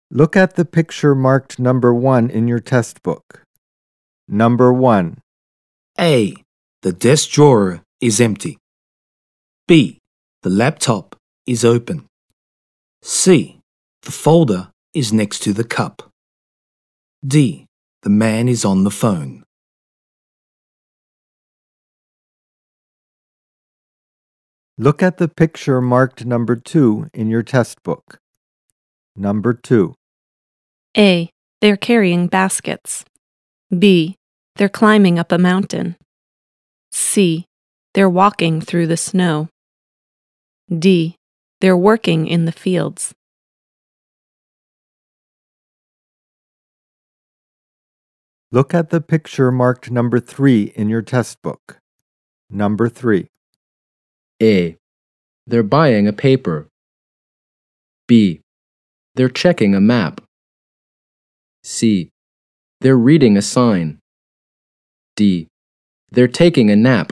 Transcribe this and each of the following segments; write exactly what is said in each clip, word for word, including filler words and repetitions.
Look at the picture marked number one in your test book. Number one. A. The desk drawer is empty. B. The laptop is open. C. The folder is next to the cup. D. The man is on the phone. Look at the picture marked number two in your test book. Number two. A. They're carrying baskets. B. They're climbing up a mountain. C. They're walking through the snow. D. They're working in the fields. Look at the picture marked number three in your test book. Number three. A. They're buying a paper. B. They're checking a map. C. They're reading a sign. D. They're taking a nap.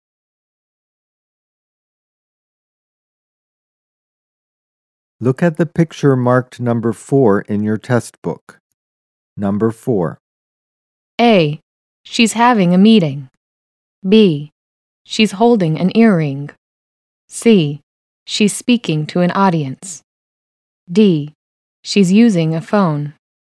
Look at the picture marked number four in your test book. Number four. A. She's having a meeting. B. She's holding an earring. C. She's speaking to an audience. D. She's using a phone.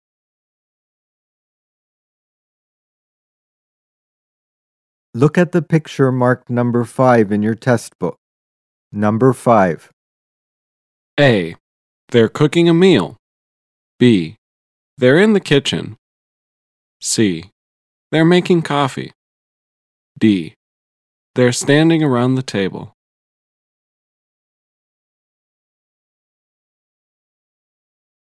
Look at the picture marked number five in your test book. Number five. A. They're cooking a meal. B. They're in the kitchen. C. They're making coffee. D. They're standing around the table.